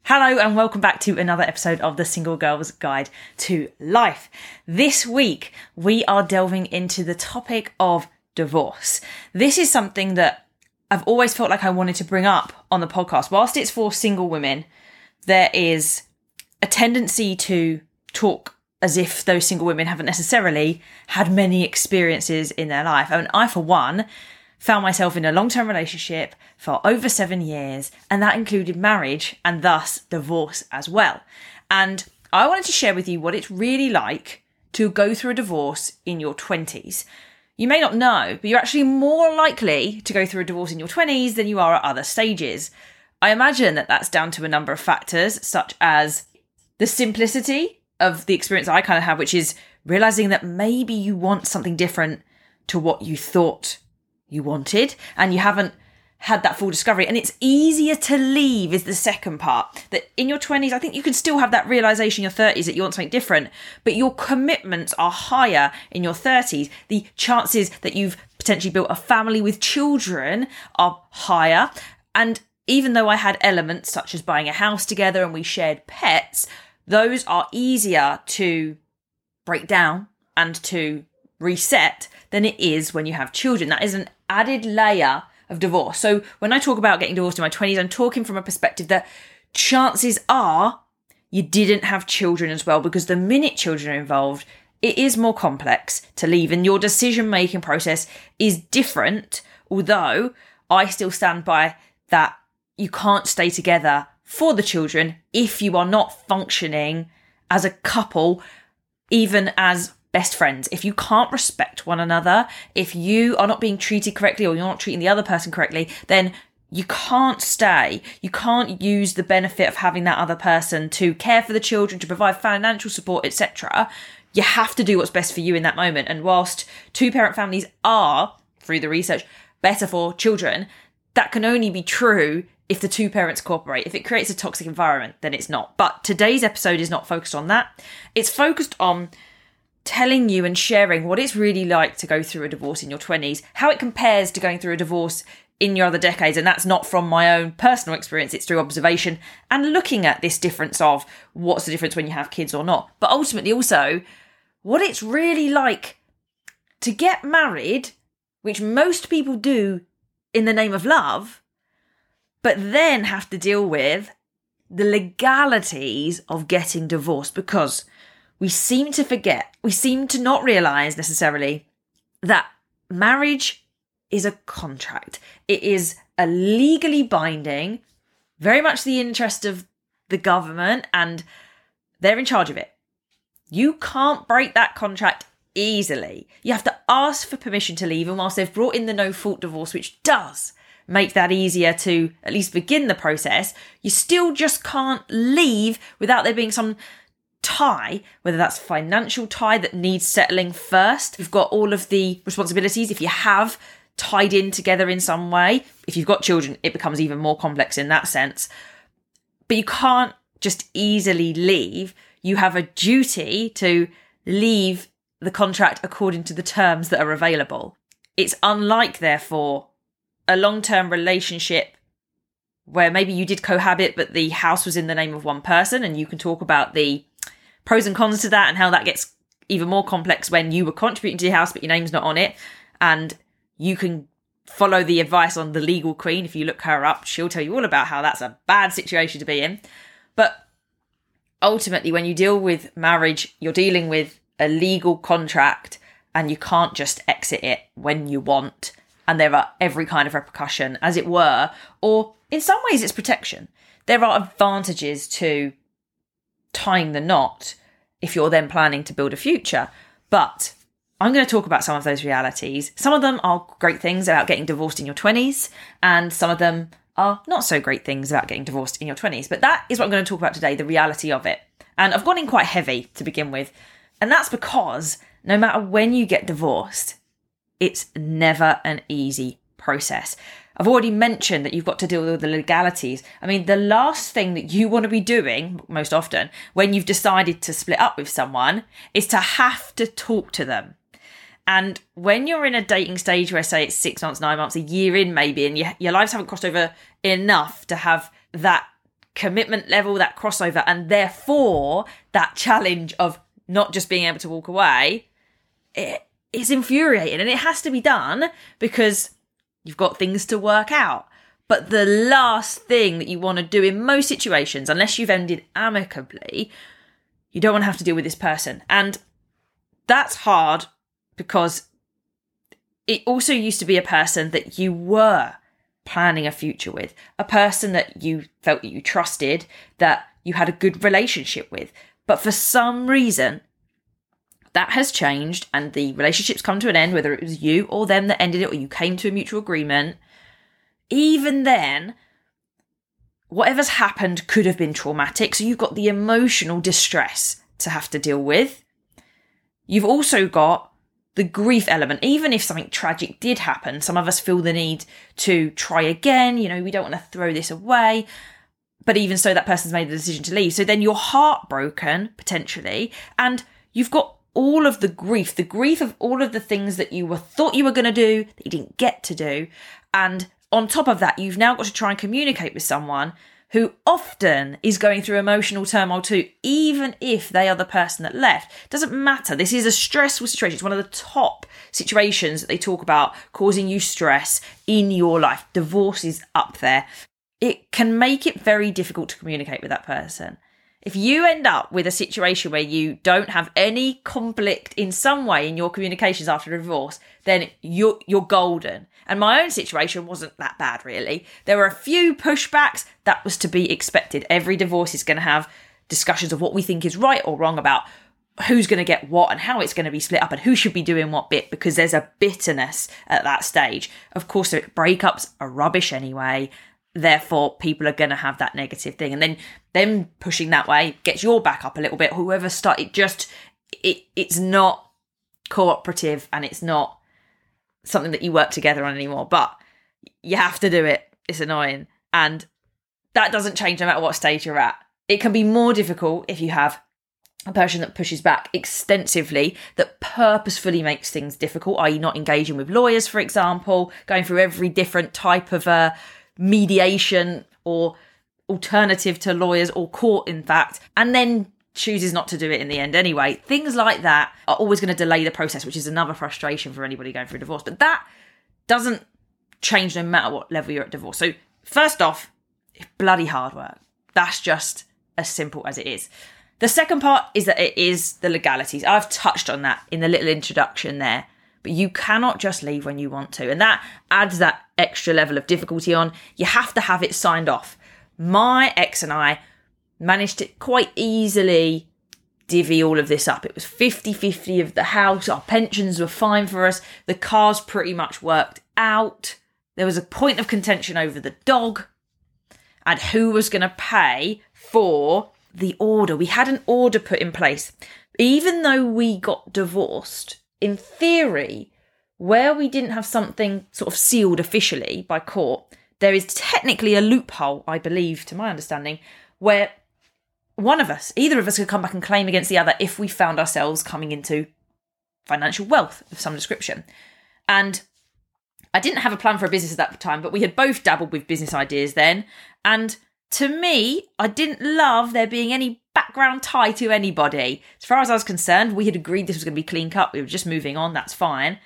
Hello and welcome back to another episode of the Single Girl's Guide to Life. This week we are delving into the topic of divorce. This is something that I've always felt like I wanted to bring up on the podcast. Whilst it's for single women, there is a tendency to talk as if those single women haven't necessarily had many experiences in their life. And I, for one, found myself in a long-term relationship for over 7 years, and that included marriage and thus divorce as well. And I wanted to share with you what it's really like to go through a divorce in your 20s. You may not know, but you're actually more likely to go through a divorce in your 20s than you are at other stages. I imagine that that's down to a number of factors, such as the simplicity of the experience I kind of have, which is realizing that maybe you want something different to what you thought you wanted, and you haven't had that full discovery. And it's easier to leave is the second part. That in your 20s, I think you can still have that realization in your 30s that you want something different, but your commitments are higher in your 30s. The chances that you've potentially built a family with children are higher. And even though I had elements such as buying a house together and we shared pets, those are easier to break down and to reset than it is when you have children. That is an added layer of divorce. So when I talk about getting divorced in my 20s, I'm talking from a perspective that chances are you didn't have children as well, because the minute children are involved, it is more complex to leave and your decision-making process is different. Although I still stand by that you can't stay together for the children if you are not functioning as a couple, even as best friends. If you can't respect one another, if you are not being treated correctly or you're not treating the other person correctly, then you can't stay. You can't use the benefit of having that other person to care for the children, to provide financial support, etc. You have to do what's best for you in that moment. And whilst two-parent families are, through the research, better for children, that can only be true if the two parents cooperate. If it creates a toxic environment, then it's not. But today's episode is not focused on that. It's focused on telling you and sharing what it's really like to go through a divorce in your 20s, how it compares to going through a divorce in your other decades. And that's not from my own personal experience, it's through observation and looking at this difference of what's the difference when you have kids or not. But ultimately also what it's really like to get married, which most people do in the name of love, but then have to deal with the legalities of getting divorced, because we seem to forget, we seem to not realise necessarily that marriage is a contract. It is a legally binding, very much the interest of the government, and they're in charge of it. You can't break that contract easily. You have to ask for permission to leave, and whilst they've brought in the no-fault divorce, which does make that easier to at least begin the process, you still just can't leave without there being some tie, whether that's financial tie that needs settling first. You've got all of the responsibilities, if you have tied in together in some way. If you've got children, it becomes even more complex in that sense. But you can't just easily leave. You have a duty to leave the contract according to the terms that are available. It's unlike, therefore, a long-term relationship where maybe you did cohabit, but the house was in the name of one person, and you can talk about the pros and cons to that and how that gets even more complex when you were contributing to the house but your name's not on it. And you can follow the advice on the legal queen. If you look her up, she'll tell you all about how that's a bad situation to be in. But ultimately, when you deal with marriage, you're dealing with a legal contract, and you can't just exit it when you want. And there are every kind of repercussion, as it were, or in some ways it's protection. There are advantages to tying the knot if you're then planning to build a future. But I'm going to talk about some of those realities. Some of them are great things about getting divorced in your 20s, and some of them are not so great things about getting divorced in your 20s. But that is what I'm going to talk about today, the reality of it. And I've gone in quite heavy to begin with. And that's because no matter when you get divorced, it's never an easy process. I've already mentioned that you've got to deal with the legalities. I mean, the last thing that you want to be doing, most often, when you've decided to split up with someone, is to have to talk to them. And when you're in a dating stage where, say, it's 6 months, 9 months, a year in maybe, and your lives haven't crossed over enough to have that commitment level, that crossover, and therefore that challenge of not just being able to walk away, it is infuriating, and it has to be done because you've got things to work out. But the last thing that you want to do in most situations, unless you've ended amicably, you don't want to have to deal with this person. And that's hard because it also used to be a person that you were planning a future with, a person that you felt that you trusted, that you had a good relationship with. But for some reason, that has changed and the relationship's come to an end, whether it was you or them that ended it or you came to a mutual agreement. Even then, whatever's happened could have been traumatic. So you've got the emotional distress to have to deal with. You've also got the grief element. Even if something tragic did happen, some of us feel the need to try again. You know, we don't want to throw this away. But even so, that person's made the decision to leave. So then you're heartbroken, potentially, and you've got all of the grief of all of the things that you thought you were going to do that you didn't get to do. And on top of that, you've now got to try and communicate with someone who often is going through emotional turmoil too, even if they are the person that left. Doesn't matter. This is a stressful situation. It's one of the top situations that they talk about causing you stress in your life. Divorce is up there. It can make it very difficult to communicate with that person. If you end up with a situation where you don't have any conflict in some way in your communications after a divorce, then you're golden. And my own situation wasn't that bad, really. There were a few pushbacks. That was to be expected. Every divorce is going to have discussions of what we think is right or wrong about who's going to get what and how it's going to be split up and who should be doing what bit, because there's a bitterness at that stage. Of course, breakups are rubbish anyway. Therefore, people are going to have that negative thing. And then them pushing that way gets your back up a little bit. Whoever started, it's not cooperative and it's not something that you work together on anymore. But you have to do it. It's annoying. And that doesn't change no matter what stage you're at. It can be more difficult if you have a person that pushes back extensively, that purposefully makes things difficult, i.e. not engaging with lawyers, for example, going through every different type of mediation or alternative to lawyers or court, in fact, and then chooses not to do it in the end anyway. Things like that are always going to delay the process, which is another frustration for anybody going through divorce. But that doesn't change no matter what level you're at divorce. So first off, it's bloody hard work. That's just as simple as it is. The second part is that it is the legalities. I've touched on that in the little introduction there. But you cannot just leave when you want to. And that adds that extra level of difficulty on. You have to have it signed off. My ex and I managed to quite easily divvy all of this up. It was 50-50 of the house. Our pensions were fine for us. The cars pretty much worked out. There was a point of contention over the dog and who was going to pay for the order. We had an order put in place. Even though we got divorced, in theory, where we didn't have something sort of sealed officially by court, there is technically a loophole, I believe, to my understanding, where either of us could come back and claim against the other if we found ourselves coming into financial wealth of some description. And I didn't have a plan for a business at that time, but we had both dabbled with business ideas then. And to me, I didn't love there being any background tie to anybody. As far as I was concerned, we had agreed this was going to be clean cut. We were just moving on. That's fine.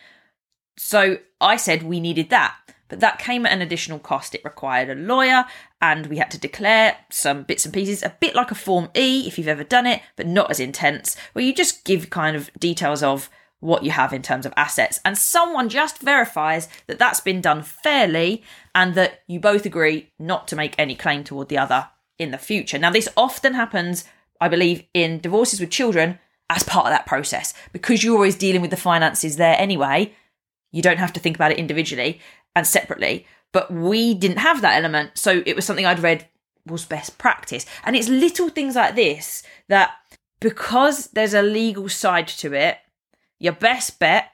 So I said we needed that. But that came at an additional cost. It required a lawyer and we had to declare some bits and pieces, a bit like a Form E, if you've ever done it, but not as intense, where you just give kind of details of what you have in terms of assets. And someone just verifies that that's been done fairly and that you both agree not to make any claim toward the other in the future. Now, this often happens, I believe, in divorces with children as part of that process. Because you're always dealing with the finances there anyway, you don't have to think about it individually and separately. But we didn't have that element. So it was something I'd read was best practice. And it's little things like this that, because there's a legal side to it, your best bet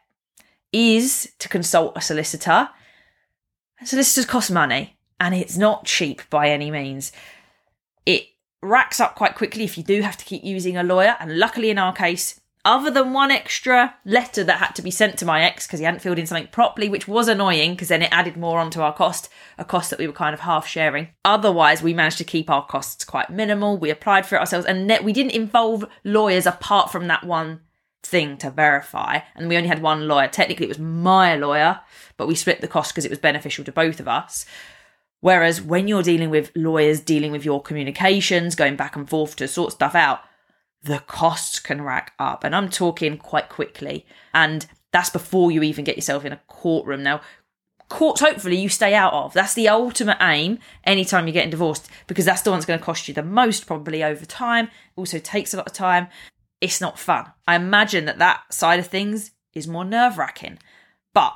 is to consult a solicitor. Solicitors cost money and it's not cheap by any means. It racks up quite quickly if you do have to keep using a lawyer. And luckily in our case, other than one extra letter that had to be sent to my ex because he hadn't filled in something properly, which was annoying because then it added more onto our cost, a cost that we were kind of half sharing. Otherwise, we managed to keep our costs quite minimal. We applied for it ourselves, and we didn't involve lawyers apart from that one thing to verify. And we only had one lawyer. Technically, it was my lawyer, but we split the cost because it was beneficial to both of us. Whereas when you're dealing with lawyers, dealing with your communications, going back and forth to sort stuff out, the costs can rack up. And I'm talking quite quickly. And that's before you even get yourself in a courtroom. Now, courts, hopefully, you stay out of. That's the ultimate aim anytime you're getting divorced, because that's the one that's going to cost you the most, probably over time. It also takes a lot of time. It's not fun. I imagine that side of things is more nerve-wracking. But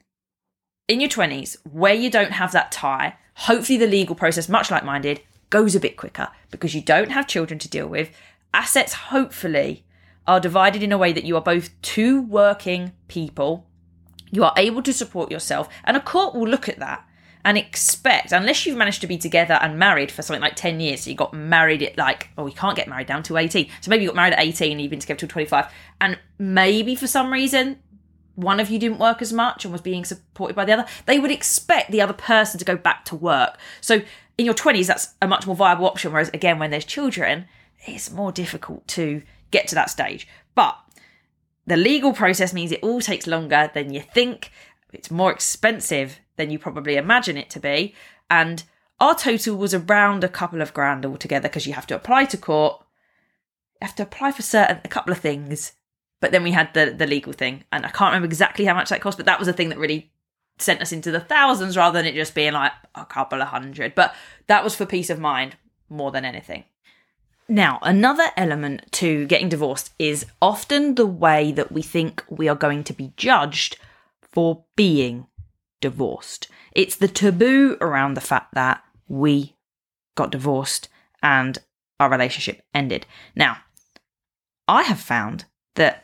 in your 20s, where you don't have that tie, hopefully the legal process, much like mine did, goes a bit quicker because you don't have children to deal with. Assets, hopefully, are divided in a way that you are both two working people. You are able to support yourself. And a court will look at that and expect, unless you've managed to be together and married for something like 10 years, so you got married at you can't get married down to 18. So maybe you got married at 18 and you've been together till 25. And maybe for some reason, one of you didn't work as much and was being supported by the other, they would expect the other person to go back to work. So in your 20s, that's a much more viable option. Whereas again, when there's children, it's more difficult to get to that stage. But the legal process means it all takes longer than you think. It's more expensive than you probably imagine it to be. And our total was around a couple of grand altogether because you have to apply to court. You have to apply for a couple of things. But then we had the legal thing. And I can't remember exactly how much that cost, but that was the thing that really sent us into the thousands rather than it just being like a couple of hundred. But that was for peace of mind more than anything. Now, another element to getting divorced is often the way that we think we are going to be judged for being divorced. It's the taboo around the fact that we got divorced and our relationship ended. Now, I have found that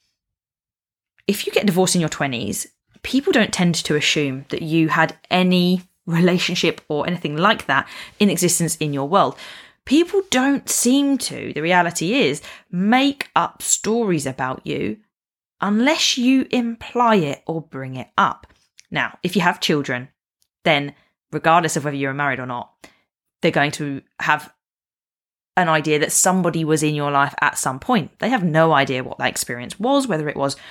if you get divorced in your 20s, people don't tend to assume that you had any relationship or anything like that in existence in your world. People don't seem to, the reality is, make up stories about you unless you imply it or bring it up. Now, if you have children, then regardless of whether you're married or not, they're going to have an idea that somebody was in your life at some point. They have no idea what that experience was, whether it was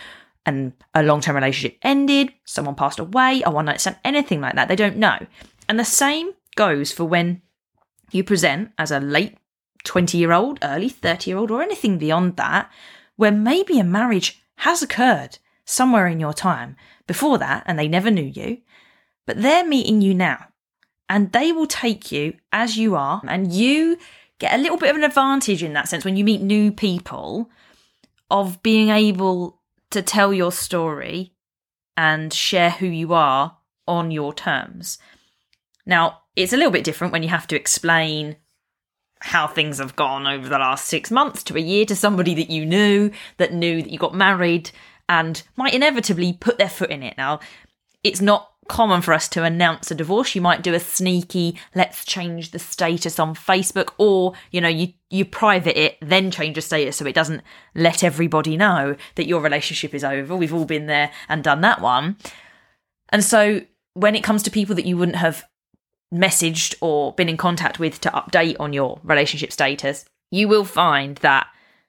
a long-term relationship ended, someone passed away, a one-night stand, anything like that. They don't know. And the same goes for when you present as a late 20-year-old, early 30-year-old, or anything beyond that, where maybe a marriage has occurred somewhere in your time before that and they never knew you, but they're meeting you now and they will take you as you are, and you get a little bit of an advantage in that sense when you meet new people of being able to tell your story and share who you are on your terms. Now, it's a little bit different when you have to explain how things have gone over the last 6 months to a year to somebody that you knew that you got married and might inevitably put their foot in it. Now, it's not common for us to announce a divorce. You might do a sneaky, let's change the status on Facebook, or, you private it, then change the status so it doesn't let everybody know that your relationship is over. We've all been there and done that one. And so when it comes to people that you wouldn't have messaged or been in contact with to update on your relationship status, you will find that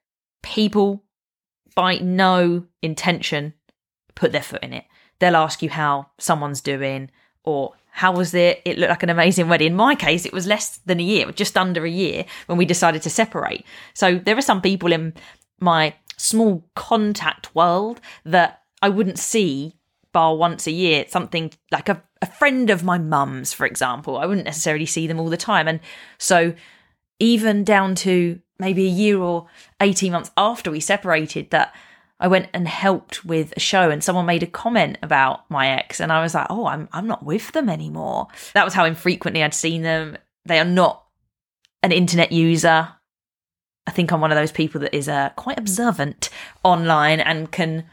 people by no intention put their foot in it. They'll ask you how someone's doing, or how was it? It looked like an amazing wedding. In my case, it was less than a year, just under a year when we decided to separate. So there are some people in my small contact world that I wouldn't see bar once a year. Something like a friend of my mum's, for example. I wouldn't necessarily see them all the time. And so even down to maybe a year or 18 months after we separated, that I went and helped with a show and someone made a comment about my ex, and I was like, oh, I'm not with them anymore. That was how infrequently I'd seen them. They are not an internet user. I think I'm one of those people that is quite observant online and can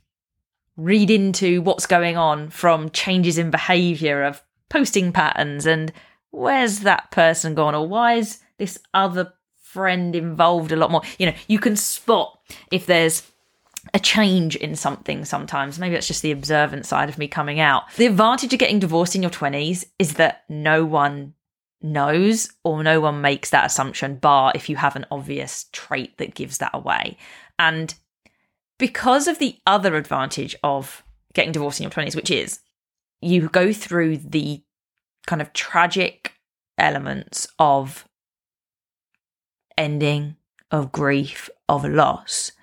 read into what's going on from changes in behaviour of posting patterns and where's that person gone, or why is this other friend involved a lot more. You can spot if there's a change in something sometimes. Maybe that's just the observant side of me coming out. The advantage of getting divorced in your 20s is that no one knows or no one makes that assumption, bar if you have an obvious trait that gives that away. And because of the other advantage of getting divorced in your 20s, which is you go through the kind of tragic elements of ending, of grief, of loss,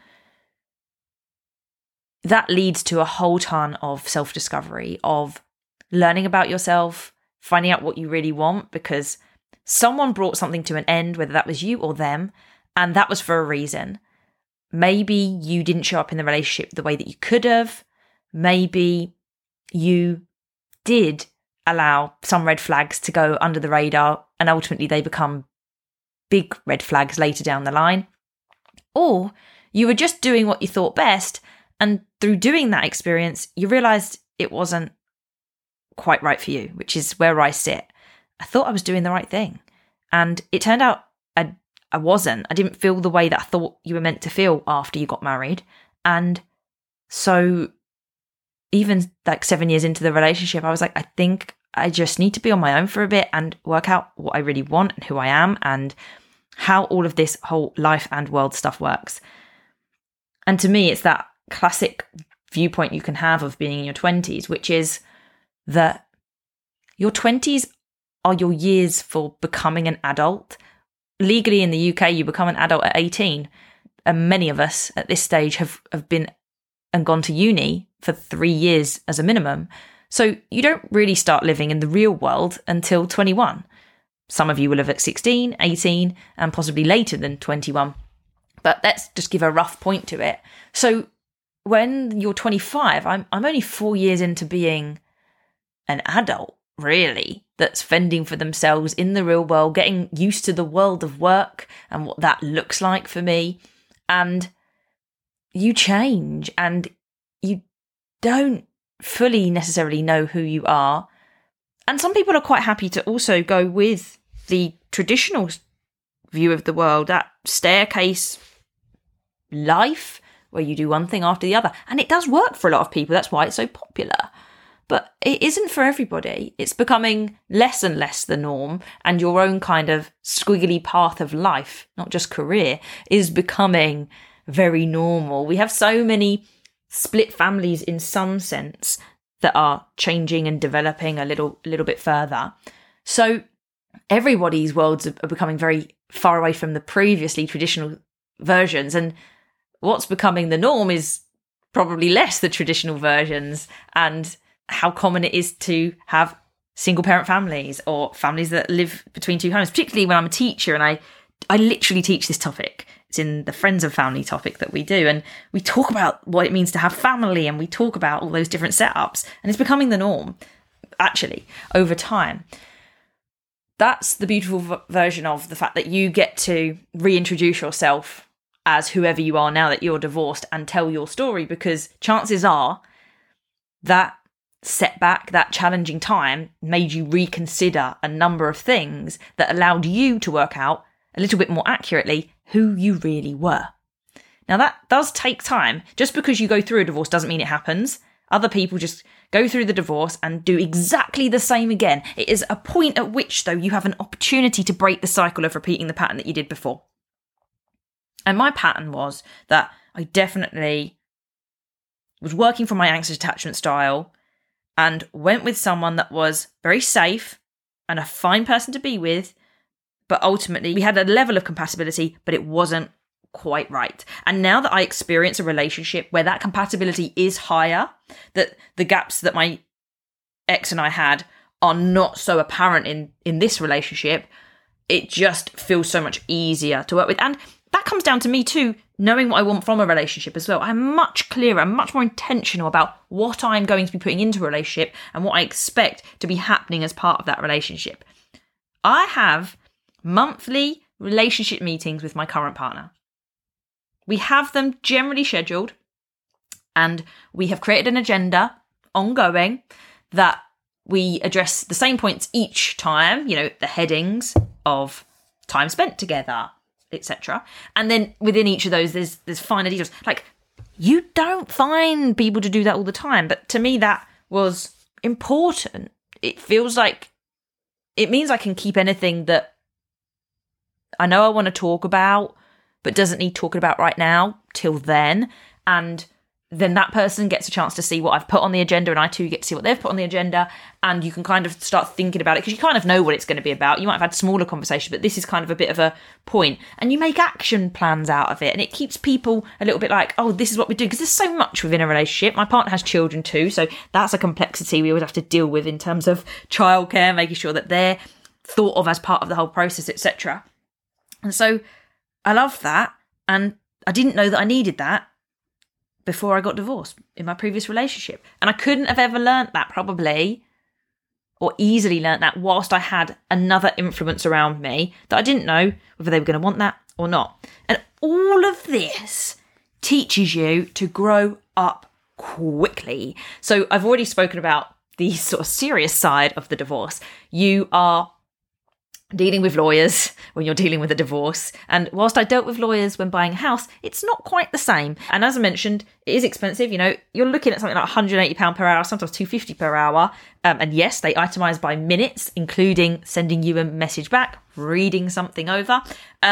that leads to a whole ton of self-discovery, of learning about yourself, finding out what you really want, because someone brought something to an end, whether that was you or them, and that was for a reason. Maybe you didn't show up in the relationship the way that you could have. Maybe you did allow some red flags to go under the radar and ultimately they become big red flags later down the line. Or you were just doing what you thought best, and through doing that experience, you realised it wasn't quite right for you, which is where I sit. I thought I was doing the right thing. And it turned out I wasn't. I didn't feel the way that I thought you were meant to feel after you got married. And so even like 7 years into the relationship, I was like, I think I just need to be on my own for a bit and work out what I really want and who I am and how all of this whole life and world stuff works. And to me, it's that classic viewpoint you can have of being in your 20s, which is that your 20s are your years for becoming an adult. Legally in the UK, you become an adult at 18. And many of us at this stage have been and gone to uni for 3 years as a minimum. So you don't really start living in the real world until 21. Some of you will live at 16, 18, and possibly later than 21. But let's just give a rough point to it. So when you're 25, I'm only 4 years into being an adult, really, that's fending for themselves in the real world, getting used to the world of work and what that looks like for me. And you change and you don't fully necessarily know who you are. And some people are quite happy to also go with the traditional view of the world, that staircase life where you do one thing after the other. And it does work for a lot of people. That's why it's so popular. But it isn't for everybody. It's becoming less and less the norm, and your own kind of squiggly path of life, not just career, is becoming very normal. We have so many split families in some sense that are changing and developing a little bit further. So everybody's worlds are becoming very far away from the previously traditional versions, and what's becoming the norm is probably less the traditional versions, and how common it is to have single parent families or families that live between two homes, particularly when I'm a teacher and I literally teach this topic. It's in the Friends of Family topic that we do. And we talk about what it means to have family and we talk about all those different setups, and it's becoming the norm, actually, over time. That's the beautiful version of the fact that you get to reintroduce yourself as whoever you are now that you're divorced and tell your story, because chances are that setback, that challenging time made you reconsider a number of things that allowed you to work out a little bit more accurately who you really were. Now that does take time. Just because you go through a divorce doesn't mean it happens. Other people just go through the divorce and do exactly the same again. It is a point at which, though, you have an opportunity to break the cycle of repeating the pattern that you did before. And my pattern was that I definitely was working from my anxious attachment style and went with someone that was very safe and a fine person to be with, but ultimately we had a level of compatibility, but it wasn't quite right. And now that I experience a relationship where that compatibility is higher, that the gaps that my ex and I had are not so apparent in this relationship, it just feels so much easier to work with. And that comes down to me too, knowing what I want from a relationship as well. I'm much clearer, I'm much more intentional about what I'm going to be putting into a relationship and what I expect to be happening as part of that relationship. I have monthly relationship meetings with my current partner. We have them generally scheduled, and we have created an agenda ongoing that we address the same points each time, the headings of time spent together, etc. And then within each of those, there's finer details. Like, You don't find people to do that all the time. But to me, that was important. It feels like it means I can keep anything that I know I want to talk about, but doesn't need talking about right now till then. And then that person gets a chance to see what I've put on the agenda, and I too get to see what they've put on the agenda, and you can kind of start thinking about it because you kind of know what it's going to be about. You might have had smaller conversations, but this is kind of a bit of a point, and you make action plans out of it, and it keeps people a little bit like, oh, this is what we do, because there's so much within a relationship. My partner has children too, so that's a complexity we always have to deal with in terms of childcare, making sure that they're thought of as part of the whole process, etc. And so I love that, and I didn't know that I needed that before I got divorced in my previous relationship. And I couldn't have ever learnt that probably, or easily learnt that, whilst I had another influence around me that I didn't know whether they were going to want that or not. And all of this teaches you to grow up quickly. So I've already spoken about the sort of serious side of the divorce. You are dealing with lawyers when you're dealing with a divorce. And whilst I dealt with lawyers when buying a house, it's not quite the same. And as I mentioned, it is expensive. You know, you're looking at something like £180 per hour, sometimes £250 per hour. And yes, they itemise by minutes, including sending you a message back, reading something over.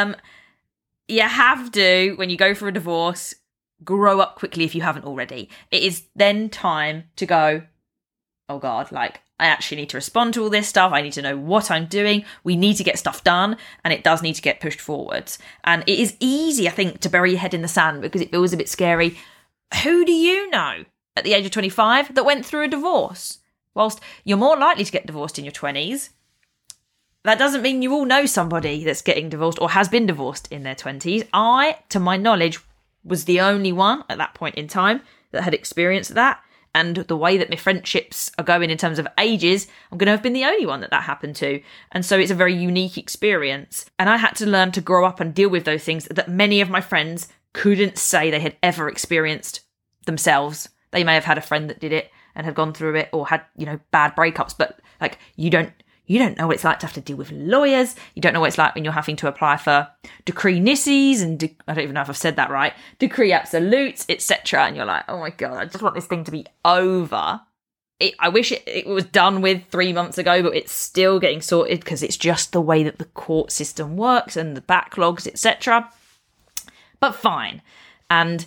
You have to, when you go for a divorce, grow up quickly if you haven't already. It is then time to go, oh God, like, I actually need to respond to all this stuff. I need to know what I'm doing. We need to get stuff done, and it does need to get pushed forwards. And it is easy, I think, to bury your head in the sand because it feels a bit scary. Who do you know at the age of 25 that went through a divorce? Whilst you're more likely to get divorced in your 20s, that doesn't mean you all know somebody that's getting divorced or has been divorced in their 20s. I, to my knowledge, was the only one at that point in time that had experienced that. And the way that my friendships are going in terms of ages, I'm going to have been the only one that happened to. And so it's a very unique experience. And I had to learn to grow up and deal with those things that many of my friends couldn't say they had ever experienced themselves. They may have had a friend that did it and had gone through it, or had, you know, bad breakups, but like you don't know what it's like to have to deal with lawyers. You don't know what it's like when you're having to apply for decree nissis and I don't even know if I've said that right, decree absolutes, etc. And you're like, oh my God, I just want this thing to be over. I wish it was done with 3 months ago, but it's still getting sorted because it's just the way that the court system works and the backlogs, etc. But fine. And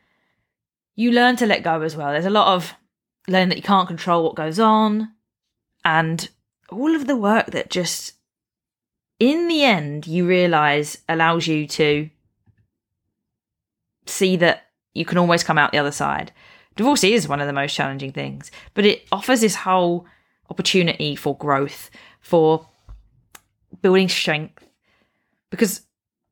you learn to let go as well. There's a lot of learning that you can't control what goes on, and all of the work that just, in the end, you realise allows you to see that you can always come out the other side. Divorce is one of the most challenging things, but it offers this whole opportunity for growth, for building strength. Because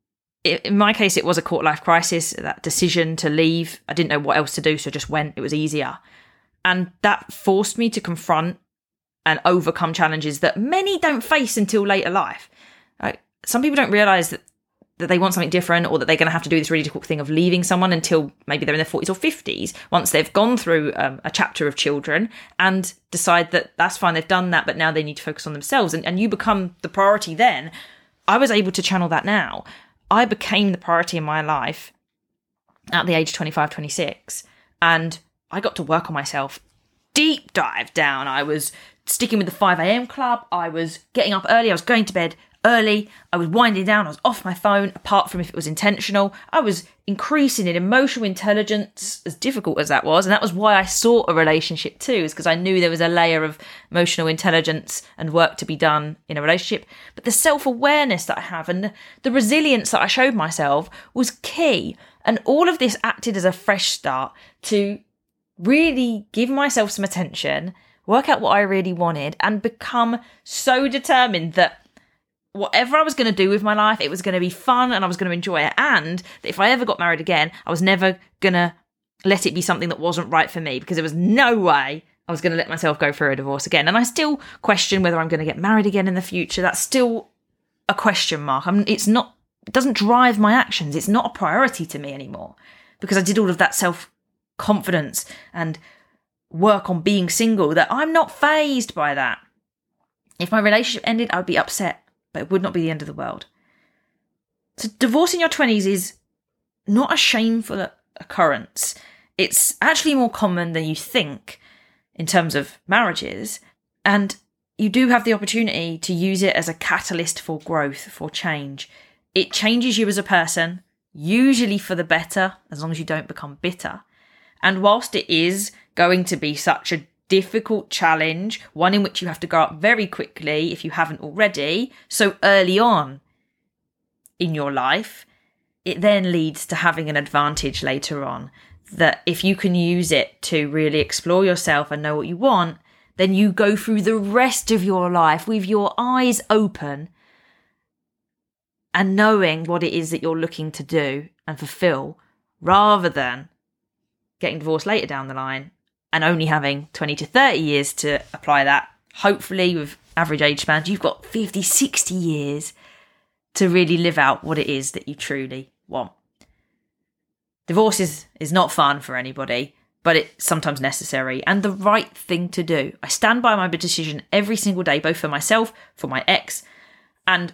in my case, it was a quarter life crisis, that decision to leave. I didn't know what else to do, so I just went. It was easier. And that forced me to confront and overcome challenges that many don't face until later life. Some people don't realise that they want something different, or that they're going to have to do this really difficult thing of leaving someone until maybe they're in their 40s or 50s, once they've gone through a chapter of children, and decide that that's fine, they've done that, but now they need to focus on themselves. And you become the priority then. I was able to channel that now. I became the priority in my life at the age of 25, 26, and I got to work on myself, deep dive down. I was sticking with the 5 a.m. club. I was getting up early. I was going to bed early. I was winding down. I was off my phone, apart from if it was intentional. I was increasing in emotional intelligence, as difficult as that was. And that was why I sought a relationship too, is because I knew there was a layer of emotional intelligence and work to be done in a relationship. But the self-awareness that I have and the resilience that I showed myself was key. And all of this acted as a fresh start to really give myself some attention, work out what I really wanted, and become so determined that whatever I was going to do with my life, it was going to be fun and I was going to enjoy it. And that if I ever got married again, I was never going to let it be something that wasn't right for me, because there was no way I was going to let myself go through a divorce again. And I still question whether I'm going to get married again in the future. That's still a question mark. It doesn't drive my actions. It's not a priority to me anymore, because I did all of that self-confidence and work on being single, that I'm not fazed by that. If my relationship ended, I would be upset, but it would not be the end of the world. So divorce in your 20s is not a shameful occurrence. It's actually more common than you think in terms of marriages, and you do have the opportunity to use it as a catalyst for growth, for change. It changes you as a person, usually for the better, as long as you don't become bitter. And whilst it is going to be such a difficult challenge, one in which you have to grow up very quickly if you haven't already, so early on in your life, it then leads to having an advantage later on. That if you can use it to really explore yourself and know what you want, then you go through the rest of your life with your eyes open and knowing what it is that you're looking to do and fulfill, rather than getting divorced later down the line and only having 20 to 30 years to apply that. Hopefully with average age spans, you've got 50, 60 years to really live out what it is that you truly want. Divorce is not fun for anybody, but it's sometimes necessary and the right thing to do. I stand by my decision every single day, both for myself, for my ex, and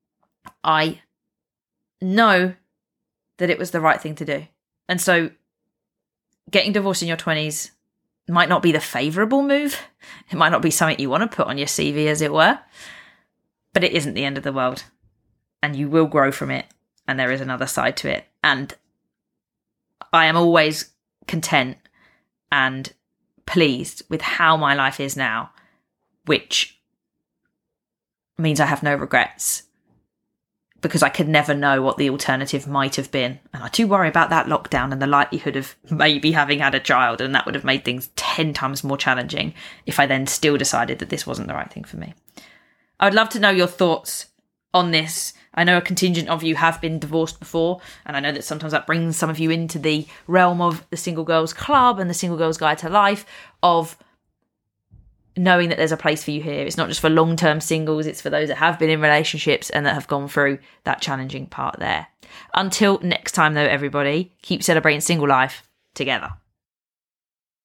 I know that it was the right thing to do. And so getting divorced in your 20s might not be the favourable move. It might not be something you want to put on your CV, as it were, but it isn't the end of the world. And you will grow from it. And there is another side to it. And I am always content and pleased with how my life is now, which means I have no regrets, because I could never know what the alternative might have been. And I do worry about that lockdown and the likelihood of maybe having had a child, and that would have made things 10 times more challenging if I then still decided that this wasn't the right thing for me. I would love to know your thoughts on this. I know a contingent of you have been divorced before, and I know that sometimes that brings some of you into the realm of the Single Girls Club and the Single Girls Guide to Life, of knowing that there's a place for you here. It's not just for long-term singles, it's for those that have been in relationships and that have gone through that challenging part there. Until next time though, everybody, keep celebrating single life together.